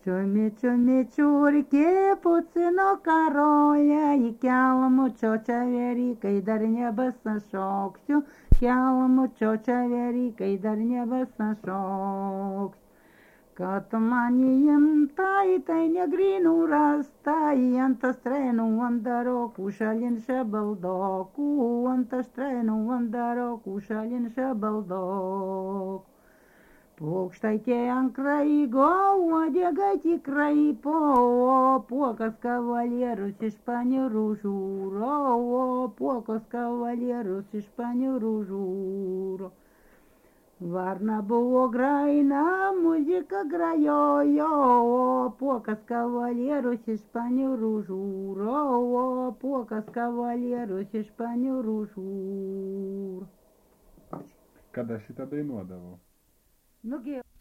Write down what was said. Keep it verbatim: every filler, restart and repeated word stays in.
Čiumi, čiumi, čiurki, pucino karolė, į kelmučio čia verikai dar nebesnašoksiu, kelmučio čia verikai dar nebesnašoksiu. Kad man įimtai, tai negrynų rastai, ant astrenų vandarokų šalin šebaldokų, ant astrenų vandarokų šalin šebaldokų. Paukštai tie ant kraigo, uodega tikrai po, o puokas kavalierus iš panirų žiūro, o puokas kavalierus iš panirų žiūro. Varna buvo graina, muzika grajojo, o puokas kavalierus iš panirų žiūro, o puokas kavalierus iš panirų žiūro. Kada šitą dainuodavo? Nugi